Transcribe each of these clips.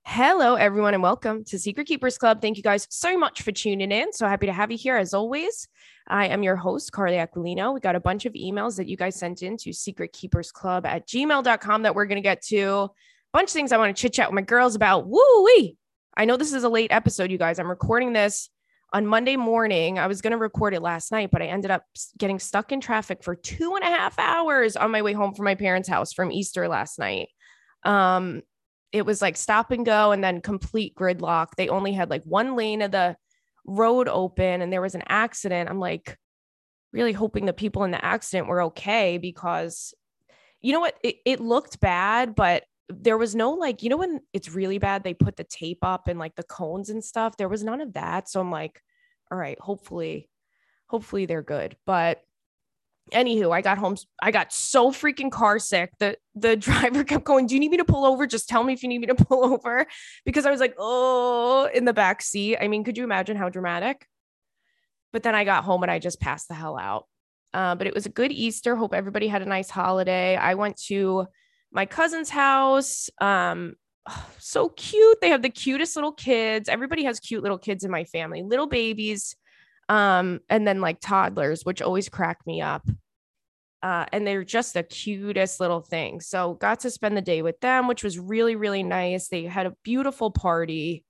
Hello, everyone, and welcome to Secret Keepers Club. Thank you guys so much for tuning in. So happy to have you here as always. I am your host, Carly Aquilino. We got a bunch of emails that you guys sent in to secretkeepersclub@gmail.com that we're going to get to. A bunch of things I want to chit chat with my girls about. Woo-wee! I know this is a late episode, you guys. I'm recording this on Monday morning. I was going to record it last night, but I ended up getting stuck in traffic for 2.5 hours on my way home from my parents' house from Easter last night. It was like stop and go and then complete gridlock. They only had like one lane of the road open and there was an accident. I'm like really hoping the people in the accident were okay because you know what? It looked bad, but there was no like, when it's really bad, they put the tape up and like the cones and stuff. There was none of that. So I'm like, all right, hopefully they're good. But anywho, I got home. I got so freaking car sick that the driver kept going, "Do you need me to pull over? Just tell me if you need me to pull over." Because I was like, oh, in the back seat. I mean, could you imagine how dramatic? But then I got home and I just passed the hell out. But it was a good Easter. Hope everybody had a nice holiday. I went to my cousin's house. So cute. They have the cutest little kids. Everybody has cute little kids in my family, little babies. And then like toddlers, which always crack me up. And they're just the cutest little thing. So got to spend the day with them, which was really, really nice. They had a beautiful party.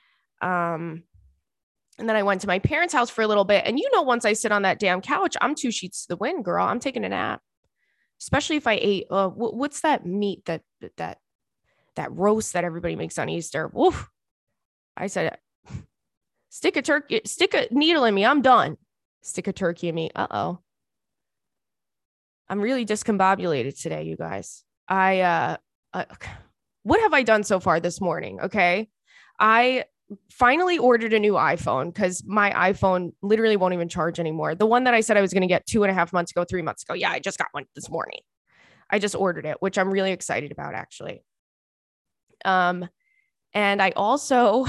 And then I went to my parents' house for a little bit. And once I sit on that damn couch, I'm 2 sheets to the wind, girl. I'm taking a nap, especially if I ate. What's that meat that roast that everybody makes on Easter? Woof. I said, stick a needle in me. I'm done. Stick a turkey in me. Uh-oh. I'm really discombobulated today, you guys. What have I done so far this morning? Okay. I finally ordered a new iPhone because my iPhone literally won't even charge anymore. The one that I said I was going to get 2.5 months ago, 3 months ago. Yeah, I just got one this morning. I just ordered it, which I'm really excited about, actually. And I also,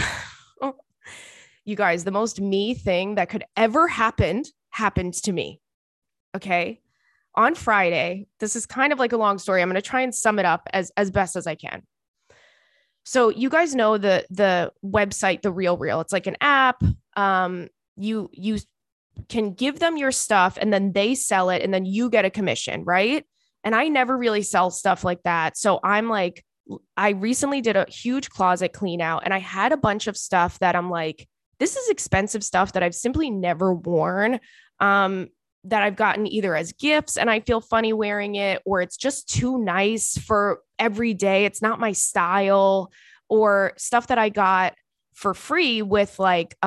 you guys, the most me thing that could ever happened to me. Okay. On Friday, this is kind of like a long story. I'm going to try and sum it up as best as I can. So you guys know the website, The RealReal. It's like an app. You can give them your stuff and then they sell it and then you get a commission, right? And I never really sell stuff like that. So I'm like, I recently did a huge closet clean out and I had a bunch of stuff that I'm like, this is expensive stuff that I've simply never worn. That I've gotten either as gifts and I feel funny wearing it, or it's just too nice for every day. It's not my style, or stuff that I got for free with like,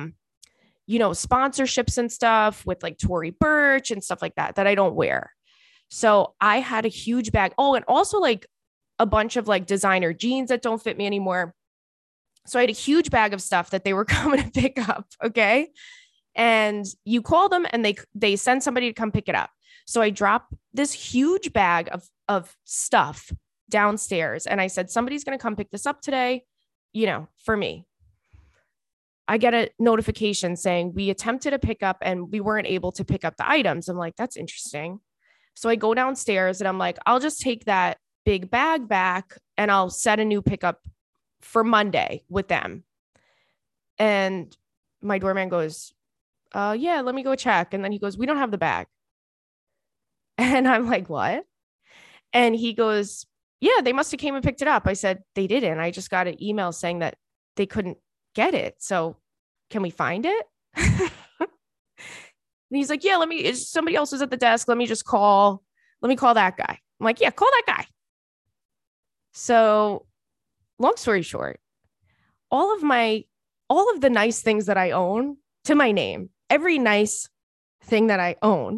sponsorships and stuff with like Tory Burch and stuff like that I don't wear. So I had a huge bag. Oh, and also like a bunch of like designer jeans that don't fit me anymore. So I had a huge bag of stuff that they were coming to pick up. Okay. And you call them and they send somebody to come pick it up. So I drop this huge bag of stuff downstairs. And I said, somebody's going to come pick this up today, for me. I get a notification saying we attempted a pickup and we weren't able to pick up the items. I'm like, that's interesting. So I go downstairs and I'm like, I'll just take that big bag back and I'll set a new pickup for Monday with them. And my doorman goes, yeah, let me go check. And then he goes, we don't have the bag. And I'm like, what? And he goes, yeah, they must have came and picked it up. I said, they didn't. I just got an email saying that they couldn't get it. So can we find it? And he's like, yeah, somebody else is at the desk. Let me call that guy. I'm like, yeah, call that guy. So long story short, all of the nice things that I own to my name, every nice thing that I own,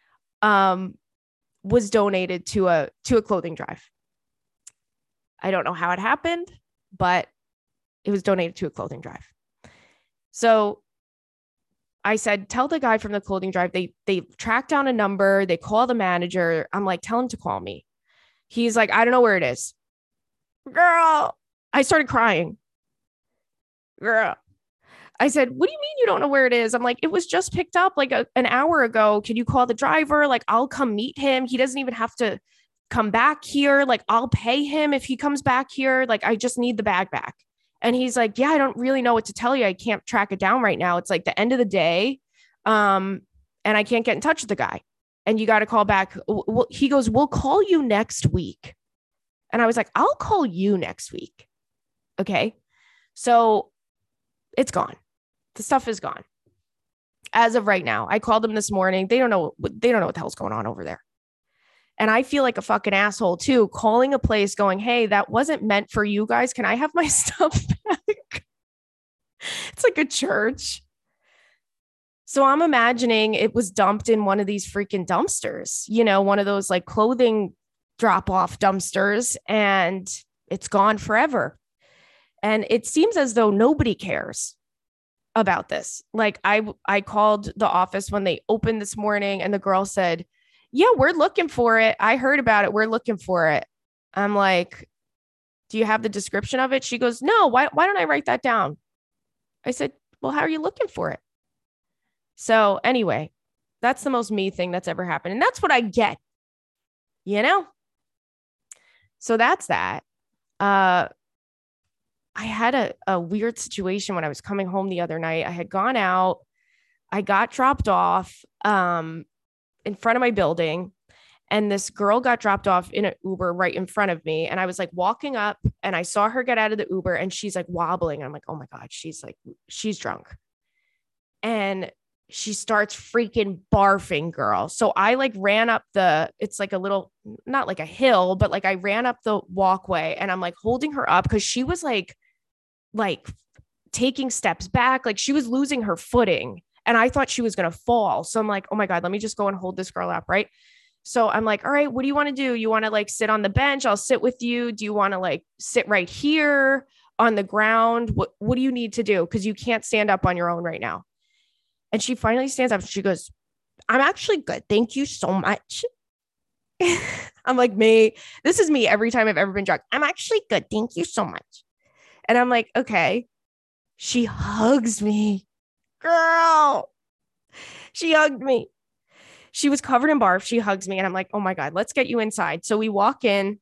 was donated to a clothing drive. I don't know how it happened, but it was donated to a clothing drive. So I said, tell the guy from the clothing drive, they track down a number, they call the manager. I'm like, tell him to call me. He's like, I don't know where it is. Girl, I started crying. Girl. I said, what do you mean you don't know where it is? I'm like, it was just picked up like an hour ago. Can you call the driver? Like, I'll come meet him. He doesn't even have to come back here. Like, I'll pay him if he comes back here. Like, I just need the bag back. And he's like, yeah, I don't really know what to tell you. I can't track it down right now. It's like the end of the day. And I can't get in touch with the guy. And you got to call back. Well, he goes, we'll call you next week. And I was like, I'll call you next week. Okay. So it's gone. The stuff is gone. As of right now, I called them this morning. They don't know what the hell's going on over there. And I feel like a fucking asshole too, calling a place going, hey, that wasn't meant for you guys. Can I have my stuff back? It's like a church. So I'm imagining it was dumped in one of these freaking dumpsters, one of those like clothing drop off dumpsters, and it's gone forever. And it seems as though nobody cares about this. Like I called the office when they opened this morning, and the girl said, yeah, we're looking for it. I heard about it. We're looking for it. I'm like, do you have the description of it? She goes, no, why don't I write that down? I said, well, how are you looking for it? So anyway, that's the most me thing that's ever happened. And that's what I get, So that's that. I had a weird situation when I was coming home the other night. I had gone out. I got dropped off in front of my building, and this girl got dropped off in an Uber right in front of me. And I was like walking up, and I saw her get out of the Uber, and she's like wobbling. I'm like, oh my God, she's drunk. And she starts freaking barfing, girl. So I like ran up it's like a little, not like a hill, but like I ran up the walkway, and I'm like holding her up because she was like taking steps back. Like she was losing her footing, and I thought she was going to fall. So I'm like, oh my God, let me just go and hold this girl up. Right. So I'm like, all right, what do you want to do? You want to like sit on the bench? I'll sit with you. Do you want to like sit right here on the ground? What do you need to do? Because you can't stand up on your own right now. And she finally stands up and she goes, I'm actually good. Thank you so much. I'm like, this is me every time I've ever been drunk. I'm actually good. Thank you so much. And I'm like, okay. She hugs me. Girl. She hugged me. She was covered in barf. She hugs me. And I'm like, oh my God, let's get you inside. So we walk in,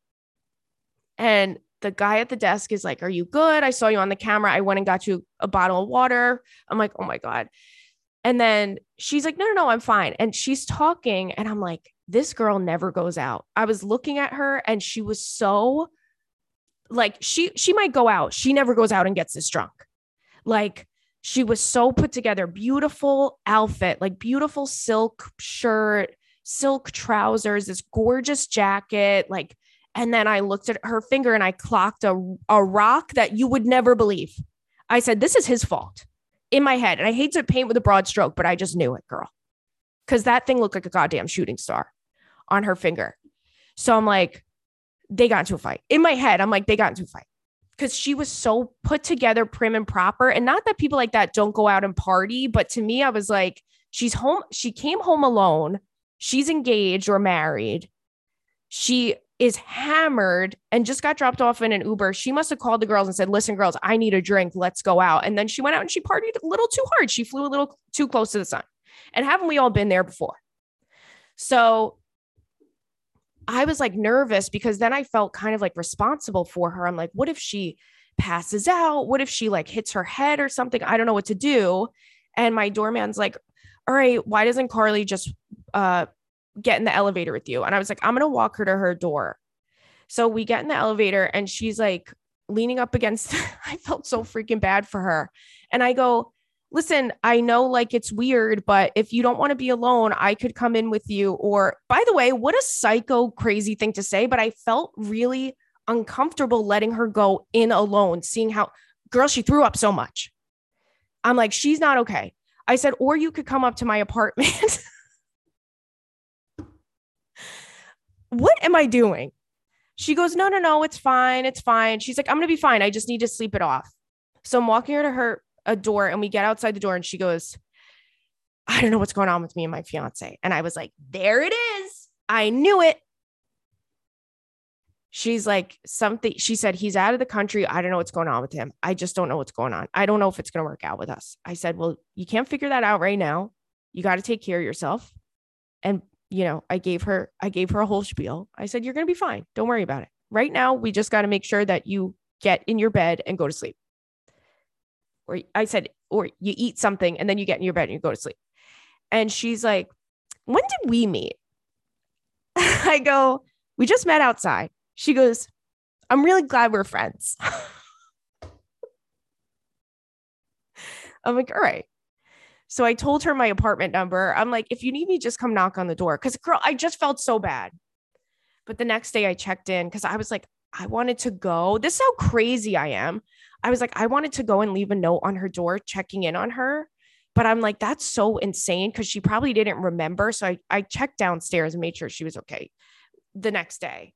and the guy at the desk is like, are you good? I saw you on the camera. I went and got you a bottle of water. I'm like, oh my God. And then she's like, no, I'm fine. And she's talking, and I'm like, this girl never goes out. I was looking at her, and she was so like, she might go out. She never goes out and gets this drunk. Like she was so put together, beautiful outfit, like beautiful silk shirt, silk trousers, this gorgeous jacket. Like, and then I looked at her finger, and I clocked a rock that you would never believe. I said, this is his fault. In my head. And I hate to paint with a broad stroke, but I just knew it, girl. Because that thing looked like a goddamn shooting star on her finger. So I'm like, they got into a fight. In my head, I'm like, they got into a fight. Because she was so put together, prim and proper. And not that people like that don't go out and party, but to me, I was like, she's home. She came home alone. She's engaged or married. She is hammered and just got dropped off in an Uber. She must have called the girls and said, listen, girls, I need a drink. Let's go out. And then she went out and she partied a little too hard. She flew a little too close to the sun. And haven't we all been there before? So I was like nervous, because then I felt kind of like responsible for her. I'm like, what if she passes out? What if she like hits her head or something? I don't know what to do. And my doorman's like, all right, why doesn't Carly just get in the elevator with you? And I was like, I'm going to walk her to her door. So we get in the elevator, and she's like leaning up against, I felt so freaking bad for her. And I go, listen, I know like it's weird, but if you don't want to be alone, I could come in with you. Or by the way, what a psycho crazy thing to say, but I felt really uncomfortable letting her go in alone, seeing how, girl, she threw up so much. I'm like, she's not okay. I said, or you could come up to my apartment. What am I doing? She goes, no, it's fine. It's fine. She's like, I'm going to be fine. I just need to sleep it off. So I'm walking her to a door, and we get outside the door, and she goes, I don't know what's going on with me and my fiance. And I was like, there it is. I knew it. She's like, she said, he's out of the country. I don't know what's going on with him. I just don't know what's going on. I don't know if it's going to work out with us. I said, well, you can't figure that out right now. You got to take care of yourself. And I gave her a whole spiel. I said, you're going to be fine. Don't worry about it. Right now, we just got to make sure that you get in your bed and go to sleep. or I said, or you eat something and then you get in your bed and you go to sleep. And she's like, when did we meet? I go, we just met outside. She goes, I'm really glad we're friends. I'm like, all right. So I told her my apartment number. I'm like, if you need me, just come knock on the door. Cause girl, I just felt so bad. But the next day I checked in because I was like, I wanted to go. This is how crazy I am. I was like, I wanted to go and leave a note on her door checking in on her. But I'm like, that's so insane because she probably didn't remember. So I checked downstairs and made sure she was okay the next day.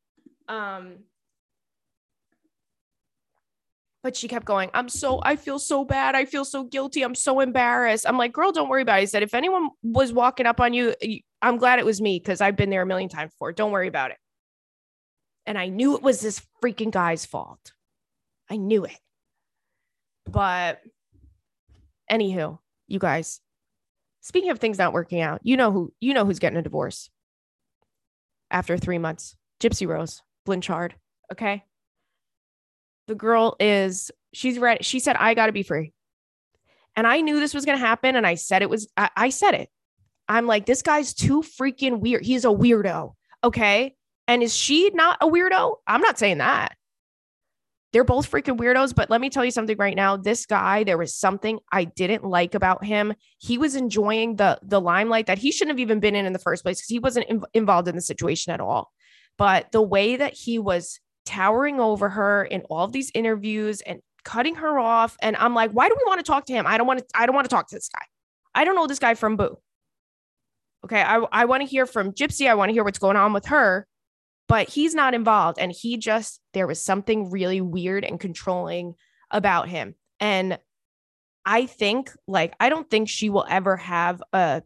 But she kept going, I feel so bad. I feel so guilty. I'm so embarrassed. I'm like, girl, don't worry about it. I said, if anyone was walking up on you, I'm glad it was me because I've been there a million times before. Don't worry about it. And I knew it was this freaking guy's fault. I knew it. But anywho, you guys, speaking of things not working out, you know who's getting a divorce after 3 months. Gypsy Rose Blanchard. Okay. The girl she's ready. She said, I got to be free. And I knew this was going to happen. And I said I said it. I'm like, this guy's too freaking weird. He's a weirdo. Okay. And is she not a weirdo? I'm not saying that. They're both freaking weirdos. But let me tell you something right now. This guy, there was something I didn't like about him. He was enjoying the limelight that he shouldn't have even been in the first place because he wasn't involved in the situation at all. But the way that he was towering over her in all of these interviews and cutting her off. And I'm like, why do we want to talk to him? I don't want to talk to this guy. I don't know this guy from Boo. Okay. I want to hear from Gypsy. I want to hear what's going on with her, but he's not involved. And there was something really weird and controlling about him. And I don't think she will ever have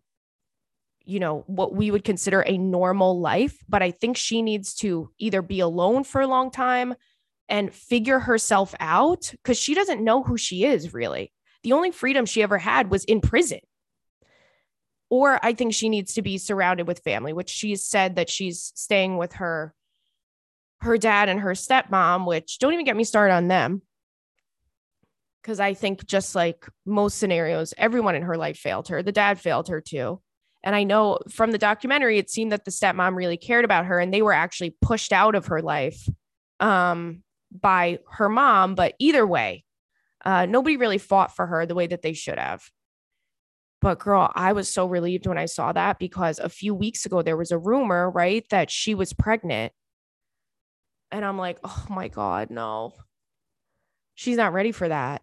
what we would consider a normal life, but I think she needs to either be alone for a long time and figure herself out because she doesn't know who she is really. The only freedom she ever had was in prison. Or I think she needs to be surrounded with family, which she's said that she's staying with her dad and her stepmom, which don't even get me started on them. Because I think just like most scenarios, everyone in her life failed her. The dad failed her too. And I know from the documentary, it seemed that the stepmom really cared about her and they were actually pushed out of her life by her mom. But either way, nobody really fought for her the way that they should have. But girl, I was so relieved when I saw that because a few weeks ago, there was a rumor, right, that she was pregnant. And I'm like, oh my God, no, she's not ready for that.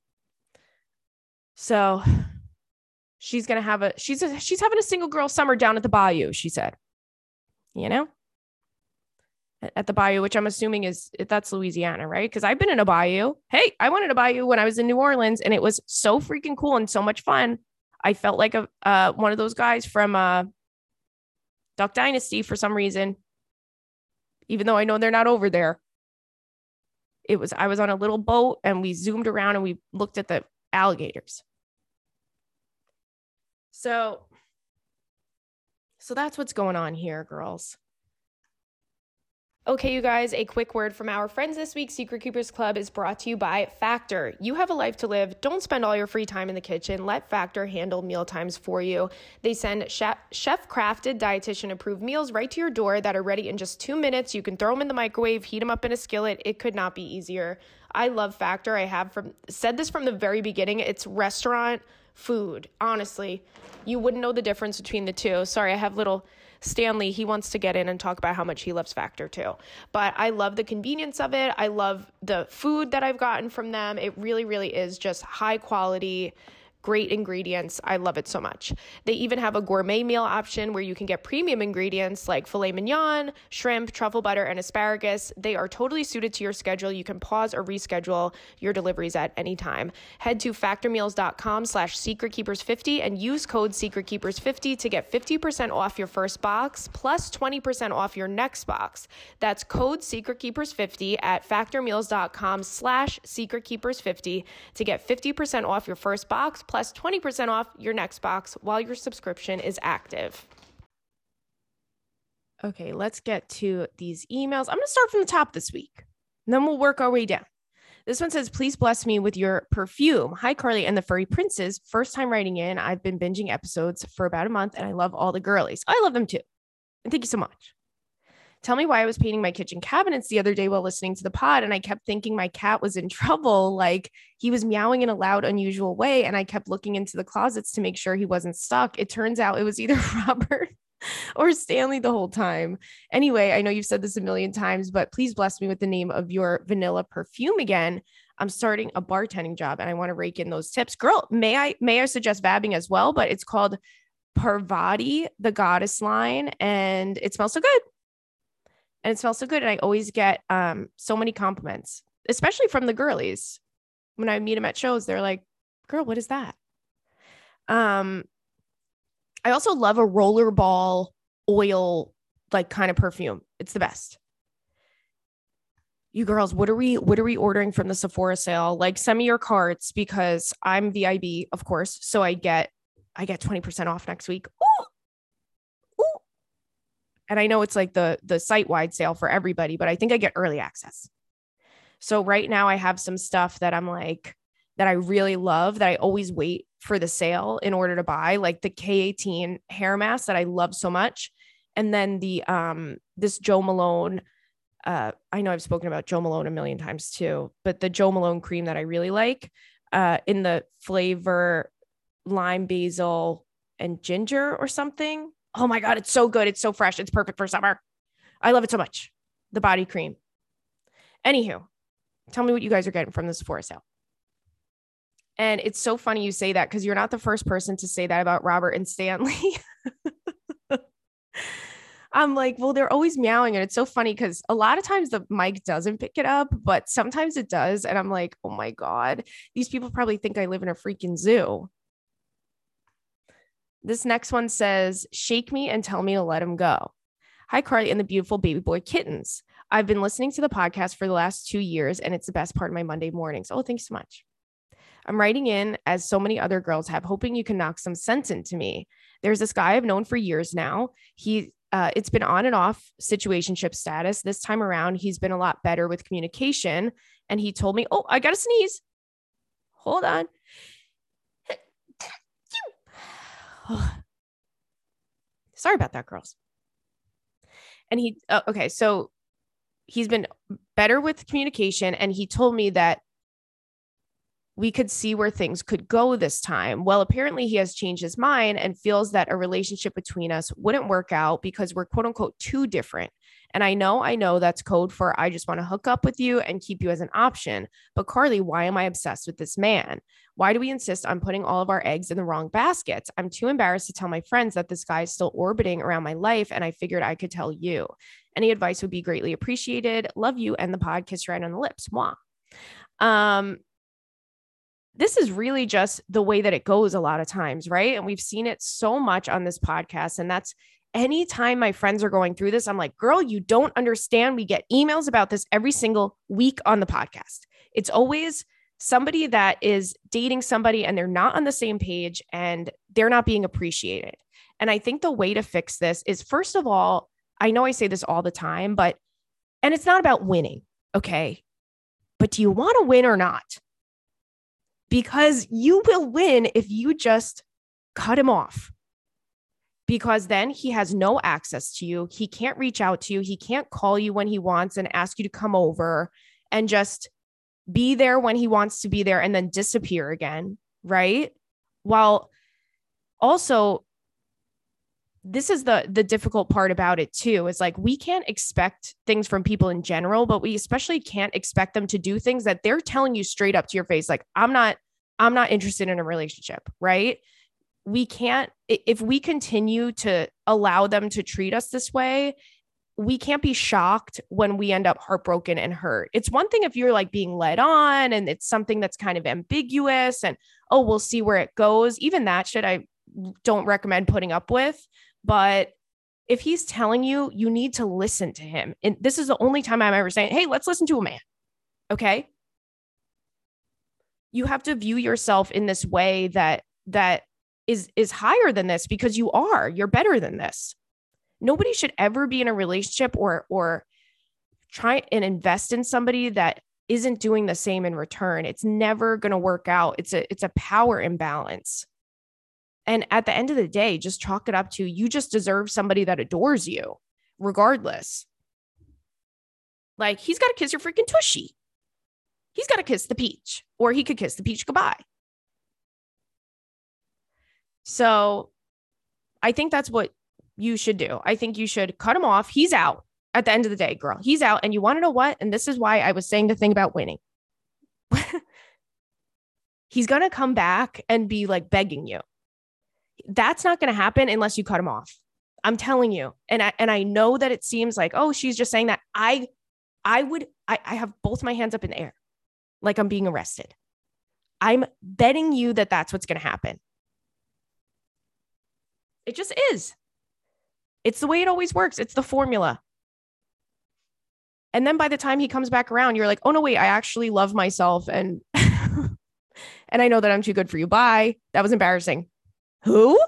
So she's going to have she's having a single girl summer down at the Bayou, she said, at the Bayou, which I'm assuming that's Louisiana, right? Because I've been in a Bayou. Hey, I went in a Bayou when I was in New Orleans and it was so freaking cool and so much fun. I felt like one of those guys from Duck Dynasty for some reason, even though I know they're not over there. I was on a little boat and we zoomed around and we looked at the alligators. So that's what's going on here, girls. Okay, you guys, a quick word from our friends this week. Secret Keepers Club is brought to you by Factor. You have a life to live. Don't spend all your free time in the kitchen. Let Factor handle meal times for you. They send chef-crafted, dietitian-approved meals right to your door that are ready in just 2 minutes. You can throw them in the microwave, heat them up in a skillet. It could not be easier. I love Factor. I have said this from the very beginning. It's restaurant food. Honestly, you wouldn't know the difference between the two. Sorry, I have little Stanley. He wants to get in and talk about how much he loves Factor too. But I love the convenience of it. I love the food that I've gotten from them. It really, really is just high quality, great ingredients. I love it so much. They even have a gourmet meal option where you can get premium ingredients like filet mignon, shrimp, truffle butter, and asparagus. They are totally suited to your schedule. You can pause or reschedule your deliveries at any time. Head to factormeals.com/secretkeepers50 and use code secretkeepers50 to get 50% off your first box plus 20% off your next box. That's code secretkeepers50 at factormeals.com/secretkeepers50 to get 50% off your first box plus 20% off your next box while your subscription is active. Okay, let's get to these emails. I'm going to start from the top this week, and then we'll work our way down. This one says, please bless me with your perfume. Hi, Carly and the Furry Princes. First time writing in. I've been binging episodes for about a month and I love all the girlies. I love them too. And thank you so much. Tell me why I was painting my kitchen cabinets the other day while listening to the pod. And I kept thinking my cat was in trouble. Like he was meowing in a loud, unusual way. And I kept looking into the closets to make sure he wasn't stuck. It turns out it was either Robert or Stanley the whole time. Anyway, I know you've said this a million times, but please bless me with the name of your vanilla perfume again. I'm starting a bartending job and I want to rake in those tips. Girl, may I suggest vabbing as well, but it's called Parvati, the goddess line, and it smells so good. And it smells so good. And I always get so many compliments, especially from the girlies. When I meet them at shows, they're like, girl, what is that? I also love a rollerball oil, like kind of perfume. It's the best. You girls, what are we ordering from the Sephora sale? Like send me your cards because I'm VIB, of course. So I get 20% off next week. Ooh. Ooh. And I know it's like the site-wide sale for everybody, but I think I get early access. So right now I have some stuff that I'm like, that I really love that I always wait for the sale in order to buy, like the K18 hair mask that I love so much. And then the, this Jo Malone, I know I've spoken about Jo Malone a million times too, but the Jo Malone cream that I really like, in the flavor lime, basil, and ginger or something. Oh my God, it's so good. It's so fresh. It's perfect for summer. I love it so much. The body cream. Anywho, tell me what you guys are getting from the Sephora sale. And it's so funny you say that because you're not the first person to say that about Robert and Stanley. I'm like, well, they're always meowing. And it's so funny because a lot of times the mic doesn't pick it up, but sometimes it does. And I'm like, oh my God, these people probably think I live in a freaking zoo. This next one says, shake me and tell me to let him go. Hi, Carly and the beautiful baby boy kittens. I've been listening to the podcast for the last 2 years and it's the best part of my Monday mornings. Oh, thanks so much. I'm writing in, as so many other girls have, hoping you can knock some sense into me. There's this guy I've known for years now. It's been on and off situationship status. This time around, he's been a lot better with communication. And he told me, oh, I got to sneeze. Hold on. Sorry about that, girls. And okay. So he's been better with communication. And he told me that we could see where things could go this time. Well, apparently he has changed his mind and feels that a relationship between us wouldn't work out because we're quote unquote too different. And I know that's code for I just want to hook up with you and keep you as an option. But Carly, why am I obsessed with this man? Why do we insist on putting all of our eggs in the wrong baskets? I'm too embarrassed to tell my friends that this guy is still orbiting around my life. And I figured I could tell you. Any advice would be greatly appreciated. Love you and the pod. Kiss right on the lips. Mwah. This is really just the way that it goes a lot of times, right? And we've seen it so much on this podcast. And that's anytime my friends are going through this, I'm like, girl, you don't understand. We get emails about this every single week on the podcast. It's always somebody that is dating somebody and they're not on the same page and they're not being appreciated. And I think the way to fix this is, first of all, I know I say this all the time, and it's not about winning. Okay. But do you want to win or not? Because you will win if you just cut him off. Because then he has no access to you. He can't reach out to you. He can't call you when he wants and ask you to come over and just be there when he wants to be there and then disappear again, right? While also, this is the difficult part about it too, is like, we can't expect things from people in general, but we especially can't expect them to do things that they're telling you straight up to your face. Like, I'm not interested in a relationship, right? We can't, if we continue to allow them to treat us this way, we can't be shocked when we end up heartbroken and hurt. It's one thing if you're like being led on and it's something that's kind of ambiguous and, oh, we'll see where it goes. Even that shit, I don't recommend putting up with. But if he's telling you, you need to listen to him. And this is the only time I'm ever saying, hey, let's listen to a man. Okay. You have to view yourself in this way that is higher than this, because you're better than this. Nobody should ever be in a relationship or try and invest in somebody that isn't doing the same in return. It's never going to work out. It's a power imbalance. And at the end of the day, just chalk it up to you just deserve somebody that adores you, regardless. Like, he's got to kiss your freaking tushy. He's got to kiss the peach, or he could kiss the peach goodbye. So I think that's what you should do. I think you should cut him off. He's out at the end of the day, girl. He's out. And you want to know what? And this is why I was saying the thing about winning. He's going to come back and be like begging you. That's not going to happen unless you cut him off. I'm telling you. And I know that it seems like, oh, she's just saying that. I have both my hands up in the air, like I'm being arrested. I'm betting you that that's what's going to happen. It just is. It's the way it always works. It's the formula. And then by the time he comes back around, you're like, oh no, wait, I actually love myself. And, and I know that I'm too good for you. Bye. That was embarrassing. Who?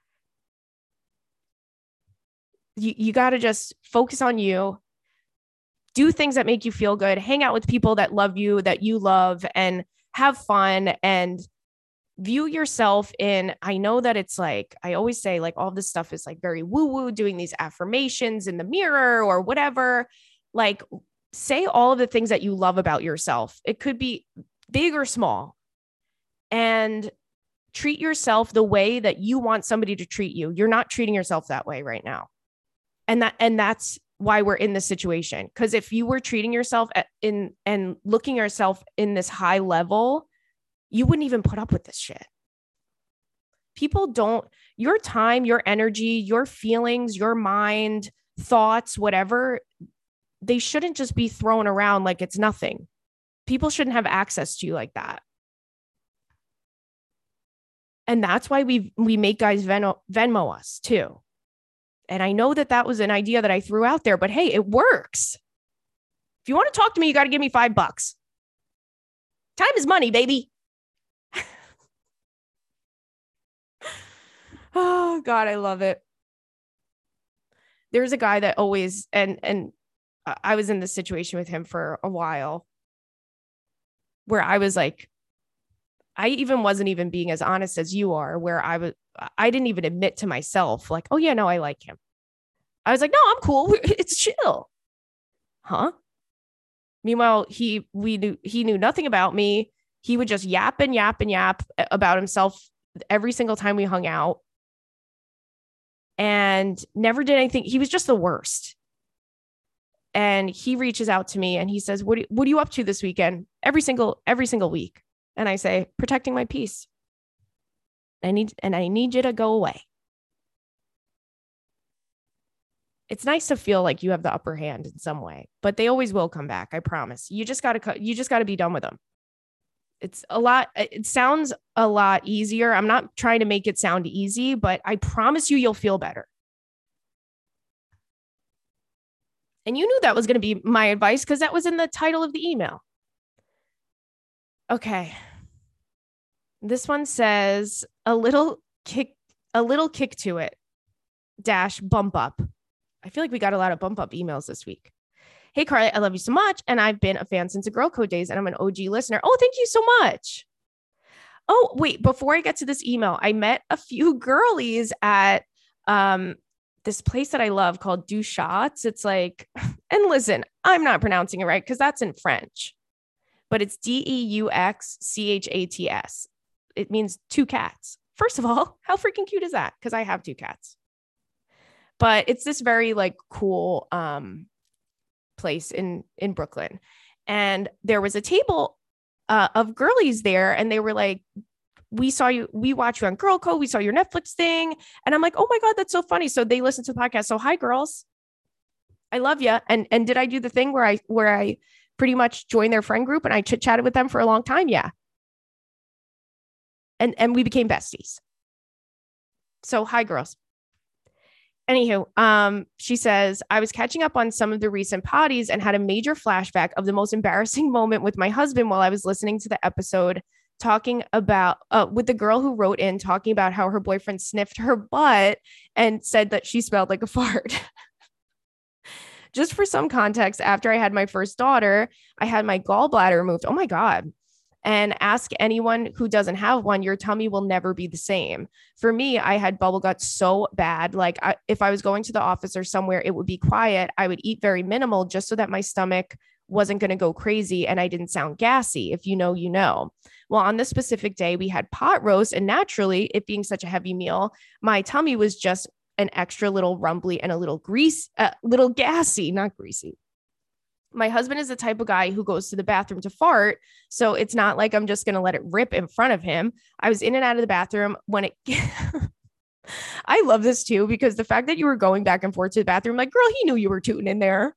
You got to just focus on you. Do things that make you feel good. Hang out with people that love you, that you love, and have fun and view yourself in. I know that it's like, I always say, like, all this stuff is like very woo-woo, doing these affirmations in the mirror or whatever. Like, say all of the things that you love about yourself. It could be big or small. And treat yourself the way that you want somebody to treat you. You're not treating yourself that way right now. And that's why we're in this situation. Because if you were treating yourself and looking yourself in this high level, you wouldn't even put up with this shit. People don't, your time, your energy, your feelings, your mind, thoughts, whatever, they shouldn't just be thrown around like it's nothing. People shouldn't have access to you like that. And that's why we make guys Venmo us too. And I know that was an idea that I threw out there, but hey, it works. If you want to talk to me, you got to give me $5. Time is money, baby. Oh God, I love it. There's a guy that always, and I was in this situation with him for a while where I was like, I even wasn't even being as honest as you are, where I didn't even admit to myself, like, oh yeah, no, I like him. I was like, no, I'm cool. It's chill. Huh? Meanwhile, he knew nothing about me. He would just yap and yap and yap about himself every single time we hung out. And never did anything. He was just the worst. And he reaches out to me and he says, what are you up to this weekend? Every single week. And I say, protecting my peace. I need you to go away. It's nice to feel like you have the upper hand in some way, but they always will come back. I promise. You just got to be done with them. It sounds a lot easier. I'm not trying to make it sound easy, but I promise you'll feel better. And you knew that was going to be my advice because that was in the title of the email. Okay. This one says a little kick to it - bump up. I feel like we got a lot of bump up emails this week. Hey, Carly, I love you so much. And I've been a fan since the Girl Code days and I'm an OG listener. Oh, thank you so much. Oh, wait, before I get to this email, I met a few girlies at this place that I love called Do Shots. It's like, and listen, I'm not pronouncing it right because that's in French, but it's DEUXCHATS. It means two cats. First of all, how freaking cute is that? Because I have two cats. But it's this very like cool place in Brooklyn. And there was a table of girlies there. And they were like, we watch you on Girl Code. We saw your Netflix thing. And I'm like, oh my God, that's so funny. So they listen to the podcast. So hi, girls. I love you. And did I do the thing where I pretty much joined their friend group and I chit-chatted with them for a long time? Yeah. And we became besties. So hi, girls. Anywho, she says, I was catching up on some of the recent potties and had a major flashback of the most embarrassing moment with my husband while I was listening to the episode talking about with the girl who wrote in talking about how her boyfriend sniffed her butt and said that she smelled like a fart. Just for some context, after I had my first daughter, I had my gallbladder removed. Oh my God. And ask anyone who doesn't have one, your tummy will never be the same. For me, I had bubble gut so bad. Like if I was going to the office or somewhere, it would be quiet. I would eat very minimal just so that my stomach wasn't going to go crazy and I didn't sound gassy. If you know, you know. Well, on this specific day, we had pot roast, and naturally, it being such a heavy meal, my tummy was just an extra little rumbly and a little gassy, not greasy. My husband is the type of guy who goes to the bathroom to fart. So it's not like I'm just going to let it rip in front of him. I was in and out of the bathroom when it, I love this too, because the fact that you were going back and forth to the bathroom, like, girl, he knew you were tooting in there.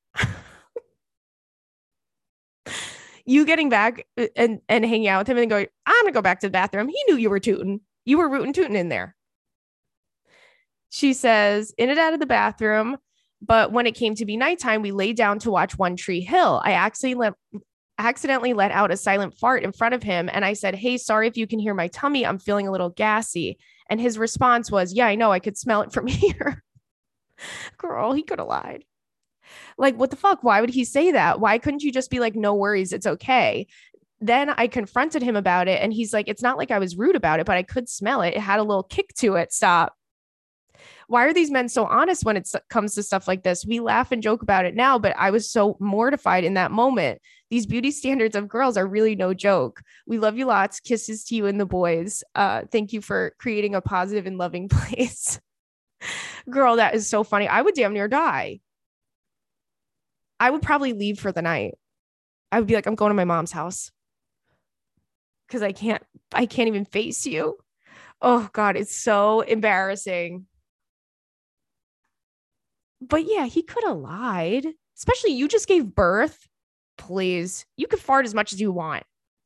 You getting back and hanging out with him and going, I'm going to go back to the bathroom. He knew you were tooting. You were rooting tooting in there. She says, in and out of the bathroom. But when it came to be nighttime, we lay down to watch One Tree Hill. I accidentally let out a silent fart in front of him. And I said, hey, sorry if you can hear my tummy. I'm feeling a little gassy. And his response was, yeah, I know. I could smell it from here. Girl, he could have lied. Like, what the fuck? Why would he say that? Why couldn't you just be like, no worries, it's okay? Then I confronted him about it. And he's like, it's not like I was rude about it, but I could smell it. It had a little kick to it. Stop. Why are these men so honest when it comes to stuff like this? We laugh and joke about it now, but I was so mortified in that moment. These beauty standards of girls are really no joke. We love you lots. Kisses to you and the boys. Thank you for creating a positive and loving place. Girl, that is so funny. I would damn near die. I would probably leave for the night. I would be like, I'm going to my mom's house because I can't even face you. Oh God, it's so embarrassing. But yeah, he could have lied, especially you just gave birth. Please, you could fart as much as you want.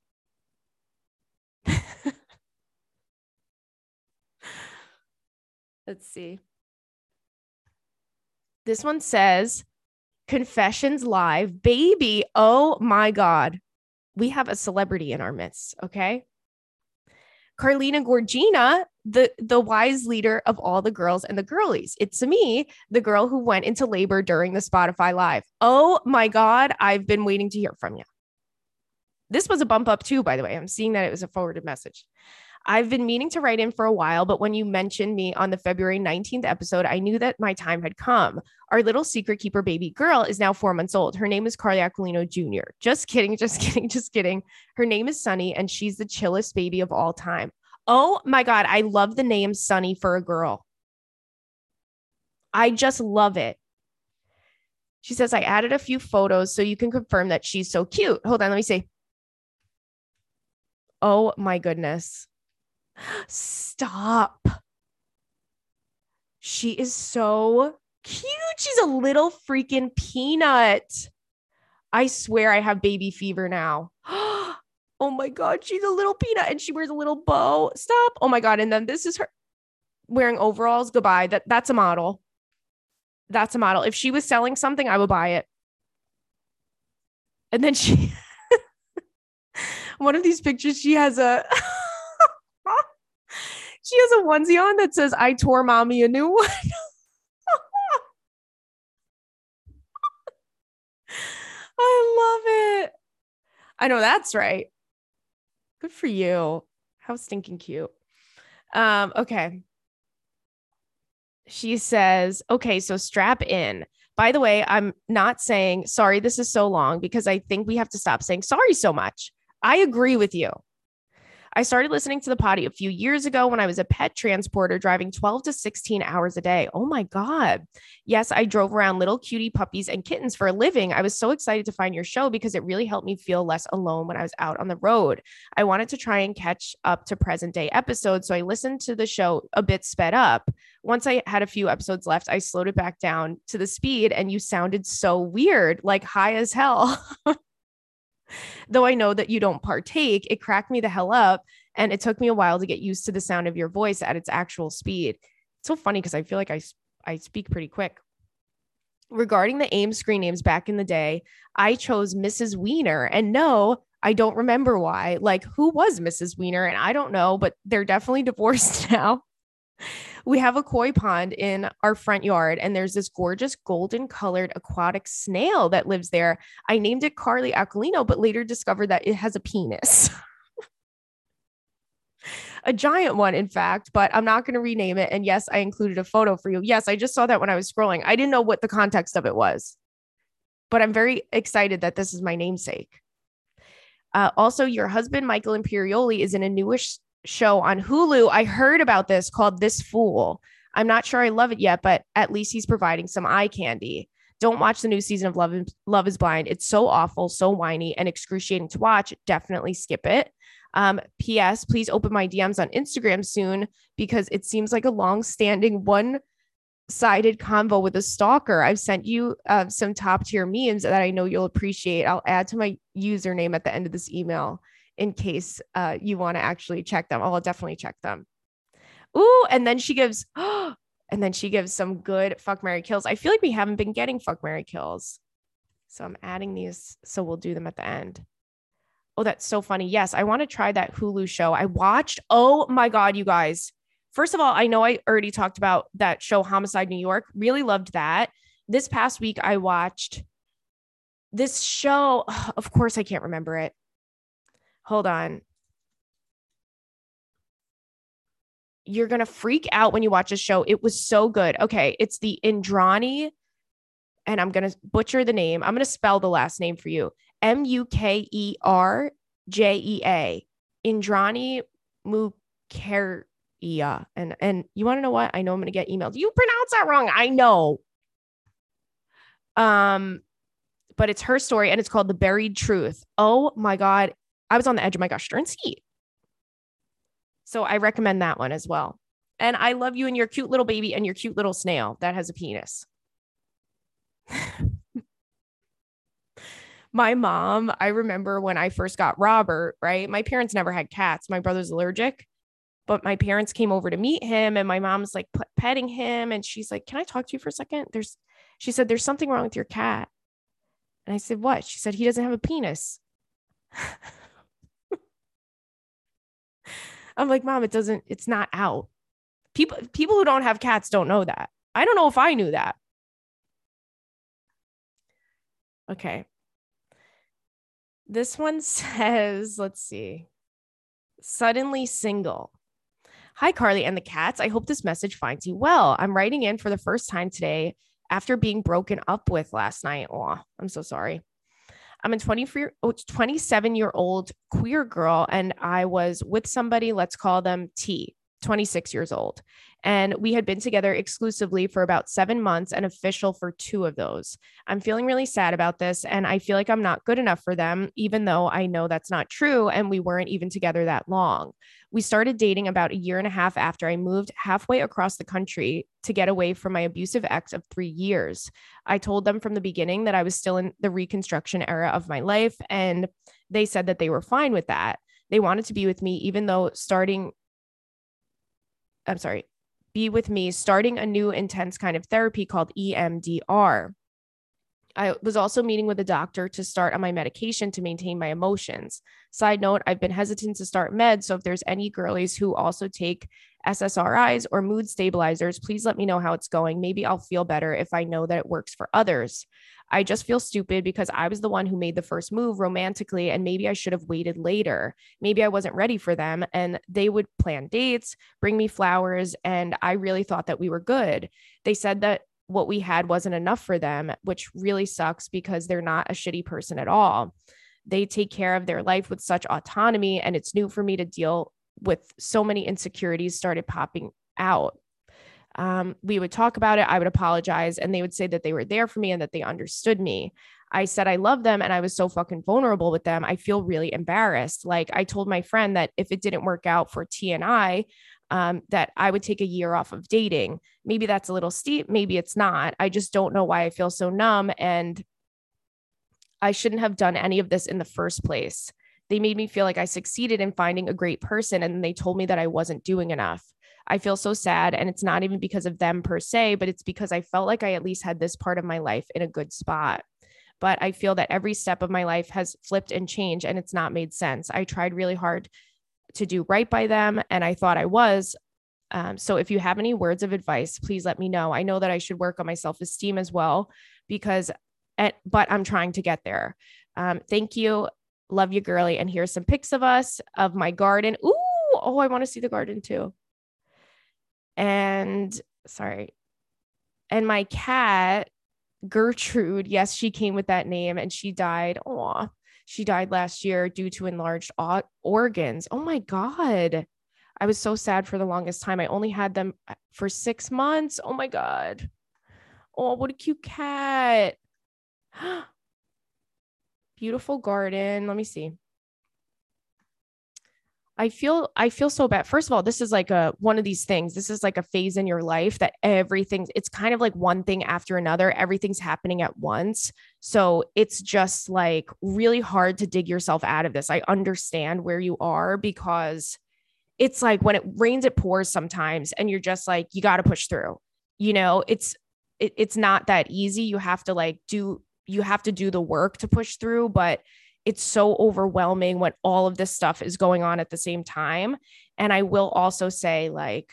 Let's see. This one says, Confessions Live, baby. Oh my God. We have a celebrity in our midst. Okay. Carlina Gorgina, the wise leader of all the girls and the girlies. It's me, the girl who went into labor during the Spotify Live. Oh my God, I've been waiting to hear from you. This was a bump up too, by the way. I'm seeing that it was a forwarded message. I've been meaning to write in for a while, but when you mentioned me on the February 19th episode, I knew that my time had come. Our little secret keeper baby girl is now 4 months old. Her name is Carly Aquilino Jr. Just kidding, just kidding, just kidding. Her name is Sunny, and she's the chillest baby of all time. Oh my God, I love the name Sunny for a girl. I just love it. She says, I added a few photos so you can confirm that she's so cute. Hold on, let me see. Oh my goodness. Stop. She is so cute. She's a little freaking peanut. I swear I have baby fever now. Oh my God, she's a little peanut and she wears a little bow. Stop. Oh my God. And then this is her wearing overalls. Goodbye. That's a model. That's a model. If she was selling something, I would buy it. And then she, one of these pictures, she has a onesie on that says, I tore mommy a new one. I love it. I know that's right. Good for you. How stinking cute. Okay. She says, okay, so strap in. By the way, I'm not saying sorry, this is so long, because I think we have to stop saying sorry so much. I agree with you. I started listening to the potty a few years ago when I was a pet transporter driving 12 to 16 hours a day. Oh my God. Yes, I drove around little cutie puppies and kittens for a living. I was so excited to find your show because it really helped me feel less alone when I was out on the road. I wanted to try and catch up to present day episodes, so I listened to the show a bit sped up. Once I had a few episodes left, I slowed it back down to the speed, and you sounded so weird, like high as hell. Though I know that you don't partake, it cracked me the hell up. And it took me a while to get used to the sound of your voice at its actual speed. It's so funny because I feel like I speak pretty quick. Regarding the AIM screen names back in the day, I chose Mrs. Wiener. And no, I don't remember why. Like, who was Mrs. Wiener? And I don't know, but they're definitely divorced now. We have a koi pond in our front yard, and there's this gorgeous golden colored aquatic snail that lives there. I named it Carly Aquilino, but later discovered that it has a penis. A giant one, in fact, but I'm not going to rename it. And yes, I included a photo for you. Yes, I just saw that when I was scrolling. I didn't know what the context of it was, but I'm very excited that this is my namesake. Also, your husband, Michael Imperioli, is in a newish show on Hulu. I heard about this called This Fool. I'm not sure I love it yet, but at least he's providing some eye candy. Don't watch the new season of Love is Blind. It's so awful, so whiny, and excruciating to watch. Definitely skip it. P.S. Please open my DMs on Instagram soon because it seems like a long-standing one-sided convo with a stalker. I've sent you some top-tier memes that I know you'll appreciate. I'll add to my username at the end of this email in case you want to actually check them. I'll definitely check them. Ooh, and then she gives some good fuck, marry, kills. I feel like we haven't been getting fuck, marry, kills. So I'm adding these. So we'll do them at the end. Oh, that's so funny. Yes, I want to try that Hulu show I watched. Oh my God, you guys. First of all, I know I already talked about that show, Homicide New York. Really loved that. This past week, I watched this show. Of course, I can't remember it. Hold on. You're going to freak out when you watch this show. It was so good. Okay, it's the Indrani, and I'm going to butcher the name. I'm going to spell the last name for you. Mukerjea. Indrani Mukherjea. And you want to know what? I know I'm going to get emailed. You pronounce that wrong. I know. But it's her story, and it's called The Buried Truth. Oh my God. I was on the edge of my gosh darn seat. So I recommend that one as well. And I love you and your cute little baby and your cute little snail that has a penis. My mom, I remember when I first got Robert, right? My parents never had cats. My brother's allergic, but my parents came over to meet him, and my mom's like petting him. And she's like, "Can I talk to you for a second?" She said, "There's something wrong with your cat." And I said, "What?" She said, "He doesn't have a penis." I'm like, "Mom, it's not out." People who don't have cats don't know that. I don't know if I knew that. Okay. This one says, let's see. Suddenly single. Hi, Carly and the cats. I hope this message finds you well. I'm writing in for the first time today after being broken up with last night. Oh, I'm so sorry. I'm a 27-year-old queer girl, and I was with somebody, let's call them T, 26 years old. And we had been together exclusively for about 7 months and official for 2 of those. I'm feeling really sad about this, and I feel like I'm not good enough for them, even though I know that's not true, and we weren't even together that long. We started dating about a year and a half after I moved halfway across the country to get away from my abusive ex of 3 years. I told them from the beginning that I was still in the reconstruction era of my life, and they said that they were fine with that. They wanted to be with me, even though starting a new intense kind of therapy called EMDR. I was also meeting with a doctor to start on my medication to maintain my emotions. Side note, I've been hesitant to start meds, so if there's any girlies who also take SSRIs or mood stabilizers, please let me know how it's going. Maybe I'll feel better if I know that it works for others. I just feel stupid because I was the one who made the first move romantically, and maybe I should have waited later. Maybe I wasn't ready for them, and they would plan dates, bring me flowers, and I really thought that we were good. They said that what we had wasn't enough for them, which really sucks because they're not a shitty person at all. They take care of their life with such autonomy, and it's new for me to deal with so many insecurities started popping out. We would talk about it. I would apologize, and they would say that they were there for me and that they understood me. I said I love them, and I was so fucking vulnerable with them. I feel really embarrassed. Like, I told my friend that if it didn't work out for T and I, that I would take a year off of dating. Maybe that's a little steep. Maybe it's not. I just don't know why I feel so numb, and I shouldn't have done any of this in the first place. They made me feel like I succeeded in finding a great person, and they told me that I wasn't doing enough. I feel so sad, and it's not even because of them per se, but it's because I felt like I at least had this part of my life in a good spot. But I feel that every step of my life has flipped and changed, and it's not made sense. I tried really hard to do right by them, and I thought I was. So if you have any words of advice, please let me know. I know that I should work on my self-esteem as well but I'm trying to get there. Thank you. Love you, girly. And here's some pics of us, of my garden. Ooh, oh, I want to see the garden too. And sorry. And my cat, Gertrude, yes, she came with that name and she died. Oh, she died last year due to enlarged organs. Oh my God. I was so sad for the longest time. I only had them for 6 months. Oh my God. Oh, what a cute cat. Beautiful garden. Let me see. I feel so bad. First of all, this is like one of these things. This is like a phase in your life that it's kind of like one thing after another. Everything's happening at once. So it's just like really hard to dig yourself out of this. I understand where you are because it's like when it rains, it pours sometimes, and you're just like, you got to push through. It's not that easy. You have to do the work to push through, but it's so overwhelming when all of this stuff is going on at the same time. And I will also say, like,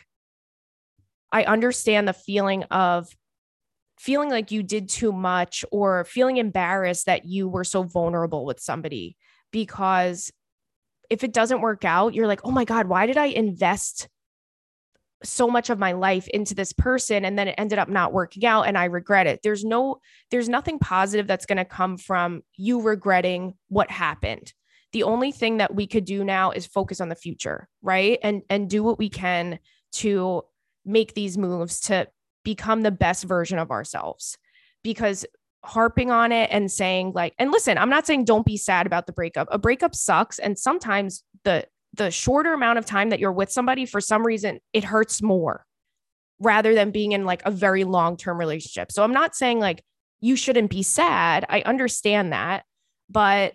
I understand the feeling of feeling like you did too much or feeling embarrassed that you were so vulnerable with somebody, because if it doesn't work out, you're like, oh my God, why did I invest so much of my life into this person and then it ended up not working out and I regret it? There's nothing positive that's going to come from you regretting what happened. The only thing that we could do now is focus on the future, right? And do what we can to make these moves to become the best version of ourselves. Because harping on it and saying like, and listen, I'm not saying don't be sad about the breakup. A breakup sucks. And sometimes the shorter amount of time that you're with somebody, for some reason, it hurts more rather than being in like a very long-term relationship. So I'm not saying like you shouldn't be sad. I understand that. But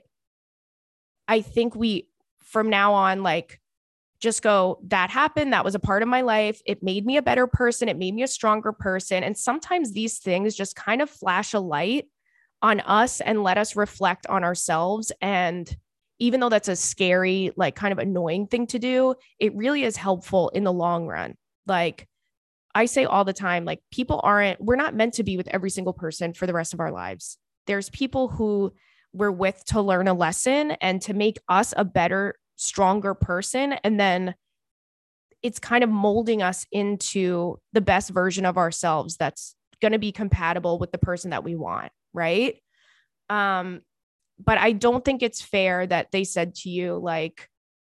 I think from now on, like, just go, that happened. That was a part of my life. It made me a better person. It made me a stronger person. And sometimes these things just kind of flash a light on us and let us reflect on ourselves. And even though that's a scary, like kind of annoying thing to do, it really is helpful in the long run. Like I say all the time, like we're not meant to be with every single person for the rest of our lives. There's people who we're with to learn a lesson and to make us a better, stronger person. And then it's kind of molding us into the best version of ourselves that's going to be compatible with the person that we want. Right. But I don't think it's fair that they said to you, like,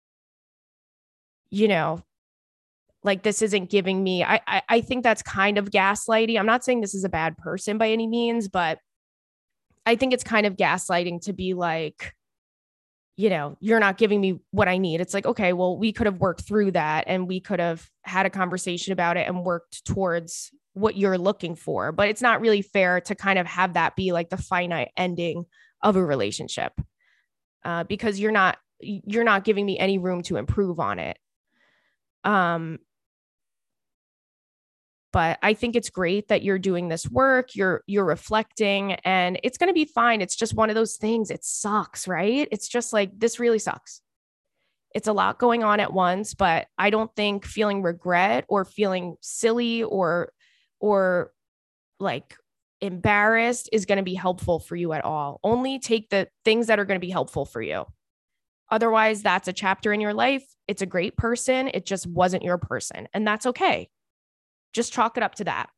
like, this isn't giving me, I think that's kind of gaslighting. I'm not saying this is a bad person by any means, but I think it's kind of gaslighting to be like, you're not giving me what I need. It's like, okay, well, we could have worked through that and we could have had a conversation about it and worked towards what you're looking for. But it's not really fair to kind of have that be like the finite ending of a relationship, because you're not giving me any room to improve on it. But I think it's great that you're doing this work, you're reflecting, and it's going to be fine. It's just one of those things. It sucks, right? It's just like, this really sucks. It's a lot going on at once, but I don't think feeling regret or feeling silly or like embarrassed is going to be helpful for you at all. Only take the things that are going to be helpful for you. Otherwise, that's a chapter in your life. It's a great person. It just wasn't your person. And that's okay. Just chalk it up to that.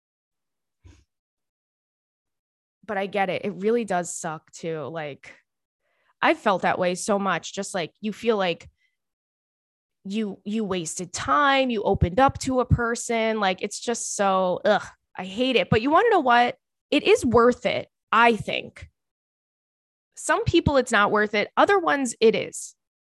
But I get it. It really does suck too. Like, I've felt that way so much. Just like you feel like you wasted time. You opened up to a person. Like, it's just so, I hate it. But you want to know what? It is worth it, I think. Some people, it's not worth it. Other ones, it is.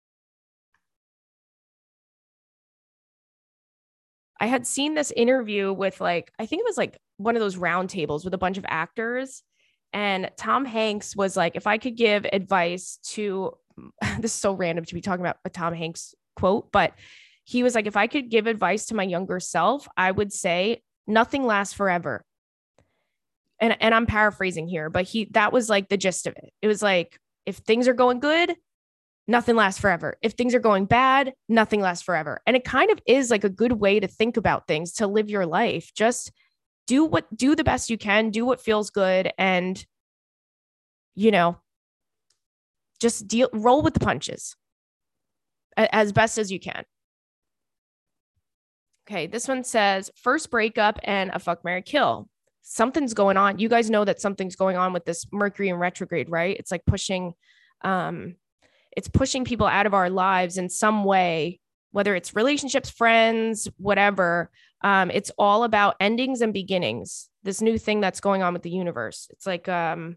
I had seen this interview with like, I think it was like one of those round tables with a bunch of actors. And Tom Hanks was like, if I could give advice to, this is so random to be talking about a Tom Hanks quote, but he was like, if I could give advice to my younger self, I would say nothing lasts forever. And I'm paraphrasing here, but that was like the gist of it. It was like, if things are going good, Nothing lasts forever. If things are going bad, nothing lasts forever. And it kind of is like a good way to think about things, to live your life. Just do the best you can, do what feels good, and, you know, just roll with the punches as best as you can. Okay, this one says first breakup and a fuck, marry, kill. Something's going on. You guys know that something's going on with this Mercury in retrograde, right? It's like pushing people out of our lives in some way, whether it's relationships, friends, whatever. It's all about endings and beginnings. This new thing that's going on with the universe. It's like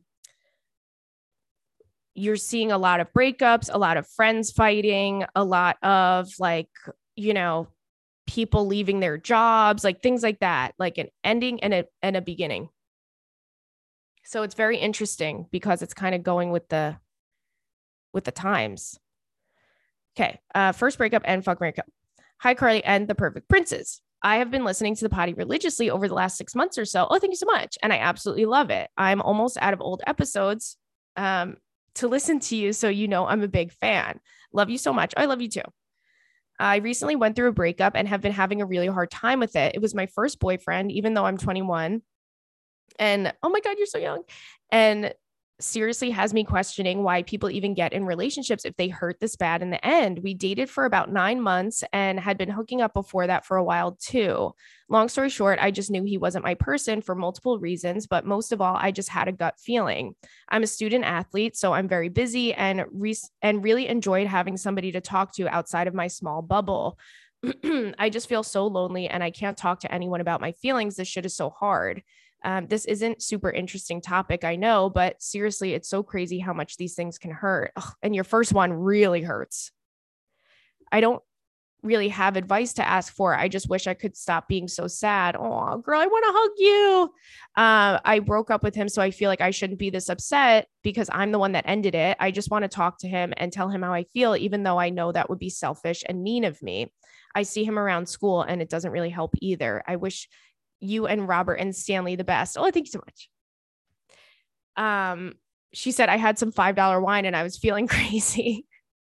you're seeing a lot of breakups, a lot of friends fighting, a lot of like, people leaving their jobs, like things like that, like an ending and a beginning. So it's very interesting because it's kind of going with the times. Okay. First breakup and fuck, marry, kill. Hi, Carly and the Perfect Princes. I have been listening to the potty religiously over the last 6 months or so. Oh, thank you so much. And I absolutely love it. I'm almost out of old episodes to listen to you. So, I'm a big fan. Love you so much. I love you too. I recently went through a breakup and have been having a really hard time with it. It was my first boyfriend, even though I'm 21. And oh my God, you're so young. And seriously has me questioning why people even get in relationships if they hurt this bad in the end. We dated for about 9 months and had been hooking up before that for a while too. Long story short, I just knew he wasn't my person for multiple reasons, but most of all, I just had a gut feeling. I'm a student athlete, so I'm very busy and really enjoyed having somebody to talk to outside of my small bubble. I just feel so lonely and I can't talk to anyone about my feelings. This shit is so hard. This isn't super interesting topic, I know, but seriously, it's so crazy how much these things can hurt. Ugh, and your first one really hurts. I don't really have advice to ask for. I just wish I could stop being so sad. Oh, girl, I want to hug you. I broke up with him, so I feel like I shouldn't be this upset because I'm the one that ended it. I just want to talk to him and tell him how I feel, even though I know that would be selfish and mean of me. I see him around school and it doesn't really help either. I wish you and Robert and Stanley the best. Oh, thank you so much. She said I had some $5 wine and I was feeling crazy.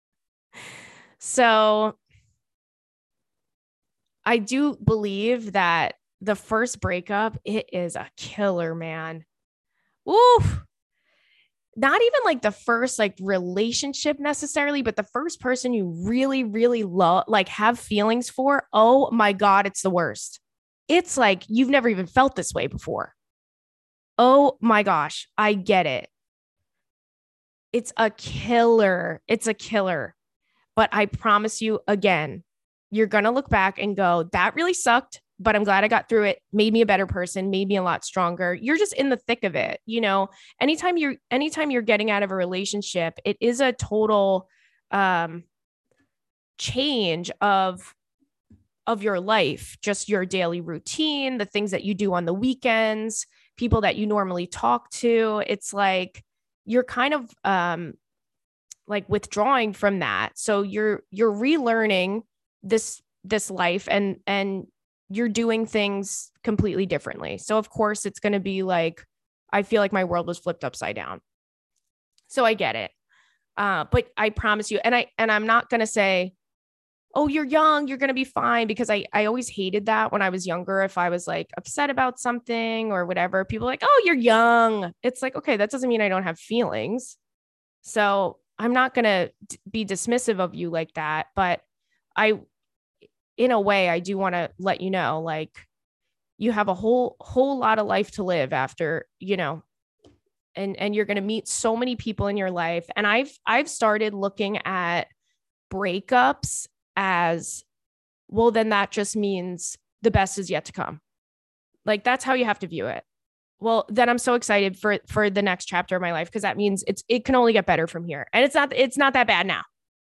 So I do believe that the first breakup, it is a killer, man. Oof. Not even like the first like relationship necessarily, but the first person you really, really love, like have feelings for. Oh my God, it's the worst. It's like you've never even felt this way before. Oh my gosh, I get it. It's a killer. It's a killer. But I promise you again, you're going to look back and go, that really sucked, but I'm glad I got through it. Made me a better person, made me a lot stronger. You're just in the thick of it. Anytime you're getting out of a relationship, it is a total change of your life, just your daily routine, the things that you do on the weekends, people that you normally talk to. It's like you're kind of like withdrawing from that. So you're relearning this life and you're doing things completely differently. So of course it's going to be like, I feel like my world was flipped upside down. So I get it. But I promise you, and I'm not going to say, oh, you're young, you're going to be fine. Because I always hated that when I was younger. If I was like upset about something or whatever, people are like, oh, you're young. It's like, okay, that doesn't mean I don't have feelings. So I'm not going to be dismissive of you like that. But in a way, I do want to let you know, like you have a whole lot of life to live after, and you're going to meet so many people in your life. And I've started looking at breakups as, well, then that just means the best is yet to come. Like that's how you have to view it. Well, then I'm so excited for the next chapter of my life, because that means it can only get better from here. And it's not that bad now,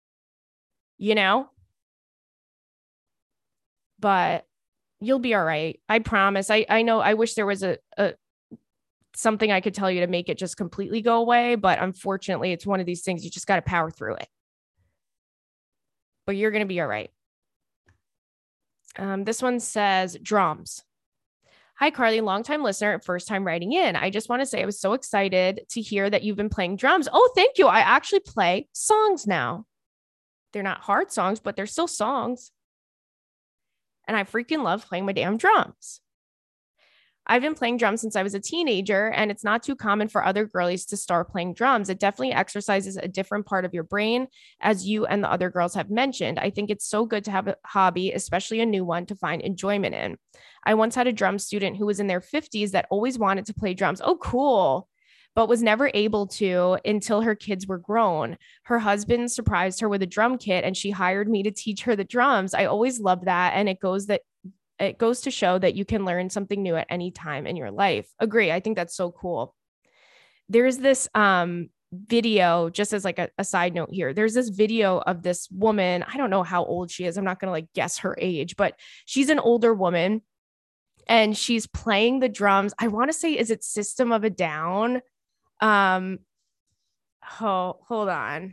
but you'll be all right. I promise. I know I wish there was a something I could tell you to make it just completely go away, but unfortunately it's one of these things you just got to power through it. But you're going to be all right. This one says drums. Hi, Carly, longtime listener, first time writing in. I just want to say I was so excited to hear that you've been playing drums. Oh, thank you. I actually play songs now. They're not hard songs, but they're still songs. And I freaking love playing my damn drums. I've been playing drums since I was a teenager, and it's not too common for other girlies to start playing drums. It definitely exercises a different part of your brain, as you and the other girls have mentioned. I think it's so good to have a hobby, especially a new one, to find enjoyment in. I once had a drum student who was in their 50s that always wanted to play drums. Oh, cool. But was never able to until her kids were grown. Her husband surprised her with a drum kit, and she hired me to teach her the drums. I always love that. And it goes to show that you can learn something new at any time in your life. Agree. I think that's so cool. There's this video, just as like a side note here. There's this video of this woman. I don't know how old she is. I'm not going to like guess her age, but she's an older woman and she's playing the drums. I want to say, is it System of a Down? Hold on.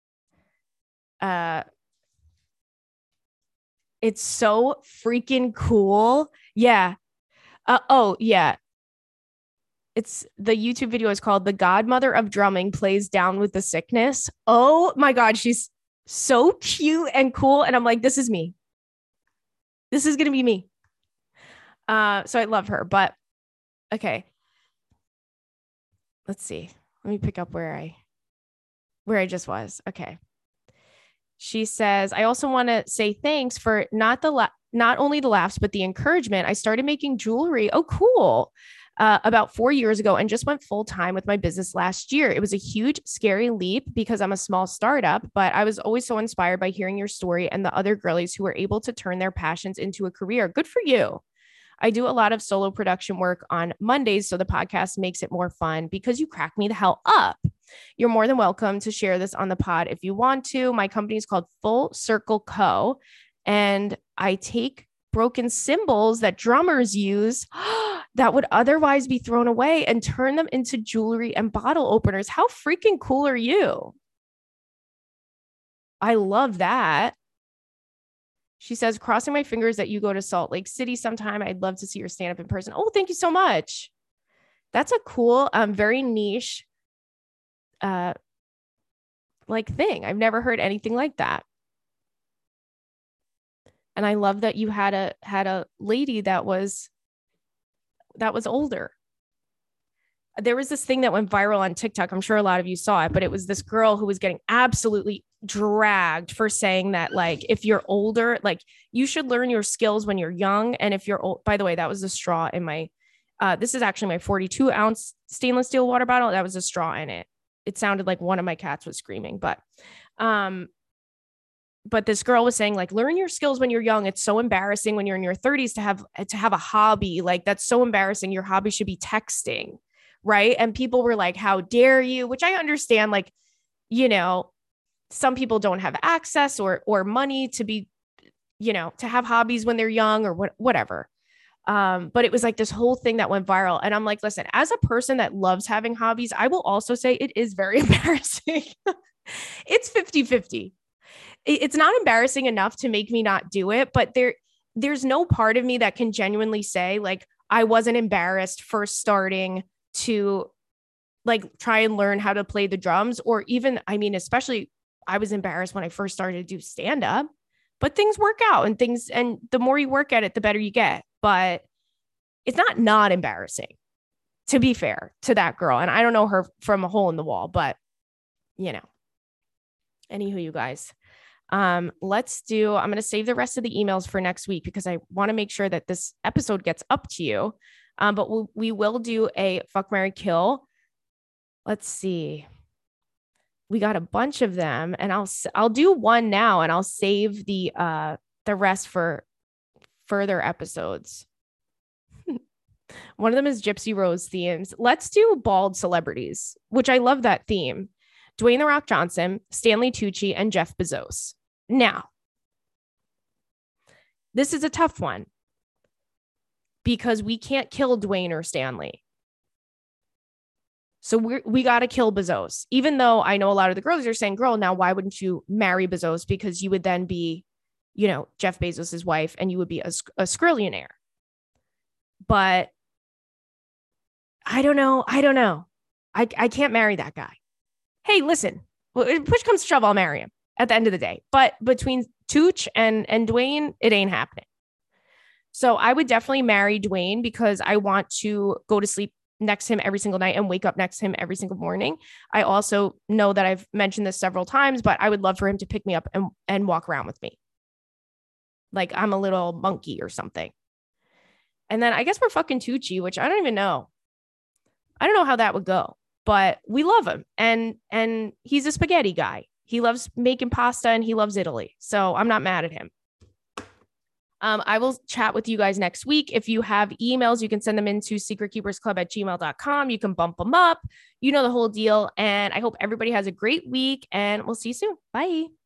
It's so freaking cool. Yeah. Oh, yeah. It's the YouTube video is called "The Godmother of Drumming Plays Down with the Sickness." Oh my God. She's so cute and cool. And I'm like, this is me. This is going to be me. So I love her, but okay. Let's see. Let me pick up where I just was. Okay. She says, I also want to say thanks for not only the laughs, but the encouragement. I started making jewelry. Oh, cool. About 4 years ago and just went full time with my business last year. It was a huge, scary leap because I'm a small startup, but I was always so inspired by hearing your story and the other girlies who were able to turn their passions into a career. Good for you. I do a lot of solo production work on Mondays, so the podcast makes it more fun because you crack me the hell up. You're more than welcome to share this on the pod if you want to. My company is called Full Circle Co. And I take broken cymbals that drummers use that would otherwise be thrown away and turn them into jewelry and bottle openers. How freaking cool are you? I love that. She says, crossing my fingers that you go to Salt Lake City sometime. I'd love to see your stand up in person. Oh, thank you so much. That's a cool, very niche, like thing. I've never heard anything like that. And I love that you had a lady that was older. There was this thing that went viral on TikTok. I'm sure a lot of you saw it, but it was this girl who was getting absolutely dragged for saying that, like, if you're older, like you should learn your skills when you're young. And if you're old, by the way, that was the straw in my, this is actually my 42-ounce stainless steel water bottle. That was a straw in it. It sounded like one of my cats was screaming, but this girl was saying, like, learn your skills when you're young. It's so embarrassing when you're in your 30s to have a hobby. Like, that's so embarrassing. Your hobby should be texting. Right. And people were like, how dare you? Which I understand, like, you know, some people don't have access or money to be, you know, to have hobbies when they're young or whatever. But it was like this whole thing that went viral. And I'm like, listen, as a person that loves having hobbies, I will also say it is very embarrassing. It's 50-50. It's not embarrassing enough to make me not do it, but there's no part of me that can genuinely say, like, I wasn't embarrassed for starting to, like, try and learn how to play the drums, or even, I mean, especially I was embarrassed when I first started to do stand up, but things work out and the more you work at it, the better you get. But it's not embarrassing, to be fair to that girl. And I don't know her from a hole in the wall, but you know, anywho, you guys, I'm going to save the rest of the emails for next week because I want to make sure that this episode gets up to you. But we will do a fuck, marry, kill. Let's see. We got a bunch of them, and I'll do one now, and I'll save the rest for further episodes. One of them is Gypsy Rose themes. Let's do bald celebrities, which I love that theme. Dwayne The Rock Johnson, Stanley Tucci, and Jeff Bezos. Now, this is a tough one because we can't kill Dwayne or Stanley. So we got to kill Bezos, even though I know a lot of the girls are saying, girl, now why wouldn't you marry Bezos? Because you would then be, you know, Jeff Bezos' wife and you would be a skrillionaire. But I don't know. I can't marry that guy. Hey, listen, push comes to shove, I'll marry him. at the end of the day. But between Tooch and Dwayne, it ain't happening. So I would definitely marry Dwayne because I want to go to sleep next to him every single night and wake up next to him every single morning. I also know that I've mentioned this several times, but I would love for him to pick me up and walk around with me. Like I'm a little monkey or something. And then I guess we're fucking Tucci, which I don't even know. I don't know how that would go, but we love him. And he's a spaghetti guy. He loves making pasta and he loves Italy. So I'm not mad at him. I will chat with you guys next week. If you have emails, you can send them into secretkeepersclub@gmail.com. You can bump them up. You know the whole deal. And I hope everybody has a great week and we'll see you soon. Bye.